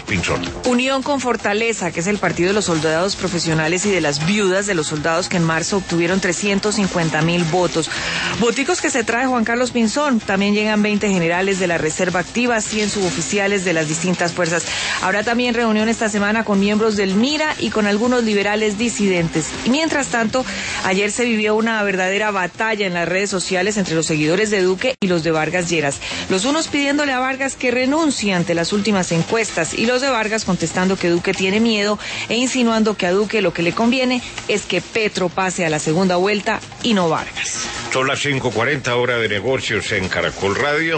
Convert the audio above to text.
Pinzón. Unión con Fortaleza, que es el partido de los soldados profesionales y de las viudas de los soldados que en marzo obtuvieron 350,000 votos. Voticos que se trae Juan Carlos Pinzón. También llegan 20 generales de la Reserva Activa, 100 suboficiales de las distintas fuerzas. Habrá también reunión esta semana con miembros del MIRA y con algunos liberales disidentes. Y mientras tanto, ayer se vivió una verdadera batalla en las redes sociales entre los seguidores de Duque y los de Vargas Lleras. Los unos pidiéndole a Vargas que renuncie ante las últimas encuestas y los de Vargas contestando que Duque tiene miedo e insinuando que a Duque lo que le conviene es que Petro pase a la segunda vuelta y no Vargas. Son las 5:40, hora de negocios en Caracol Radio.